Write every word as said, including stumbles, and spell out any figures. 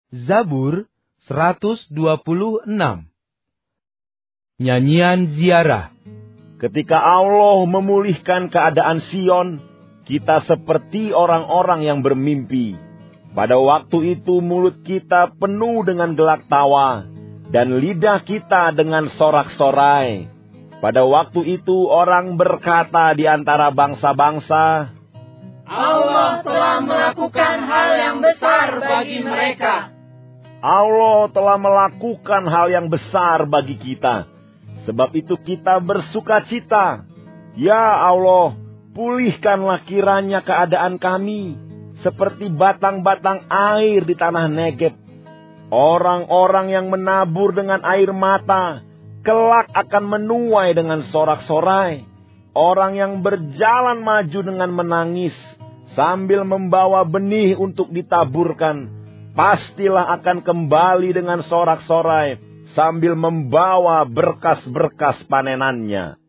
Zabur seratus dua puluh enam. Nyanyian ziarah. Ketika Allah memulihkan keadaan Sion, kita seperti orang-orang yang bermimpi. Pada waktu itu mulut kita penuh dengan gelak tawa, dan lidah kita dengan sorak-sorai. Pada waktu itu orang berkata di antara bangsa-bangsa, Allah telah melakukan hal yang besar bagi mereka. Allah telah melakukan hal yang besar bagi kita. Sebab itu kita bersuka cita. Ya Allah, pulihkanlah kiranya keadaan kami, seperti batang-batang air di tanah Negeb. Orang-orang yang menabur dengan air mata, kelak akan menuai dengan sorak-sorai. Orang yang berjalan maju dengan menangis, sambil membawa benih untuk ditaburkan, pastilah akan kembali dengan sorak-sorai, sambil membawa berkas-berkas panenannya.